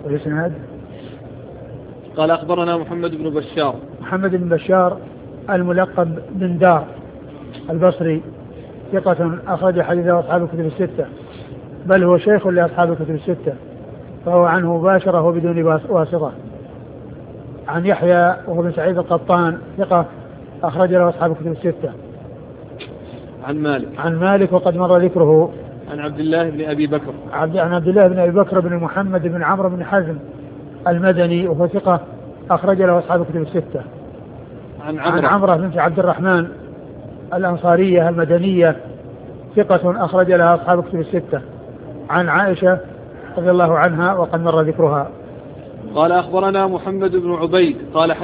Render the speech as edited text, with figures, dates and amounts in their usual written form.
والإسناد. قال أخبرنا محمد بن بشار. محمد بن بشار الملقب بن دار البصري ثقة أخرج حديثه أصحاب الكتب الستة، بل هو شيخ لأصحاب الكتب الستة، فهو عنه مباشرة وبدون واسطة. عن يحيى وهو بن سعيد القطان ثقة أخرج له أصحاب الكتب الستة. عن مالك وقد مر ذكره. عن عبد الله بن أبي بكر. عن عبد الله بن أبي بكر بن محمد بن عمرو بن حزم المدني وهو ثقة أخرج له أصحاب الكتب الستة. عن عمرة بنت عبد الرحمن الأنصارية المدنية ثقة أخرج لها أصحاب الكتب الستة. عن عائشة رضي الله عنها وقد مر ذكرها. قال أخبرنا محمد بن عبيد قال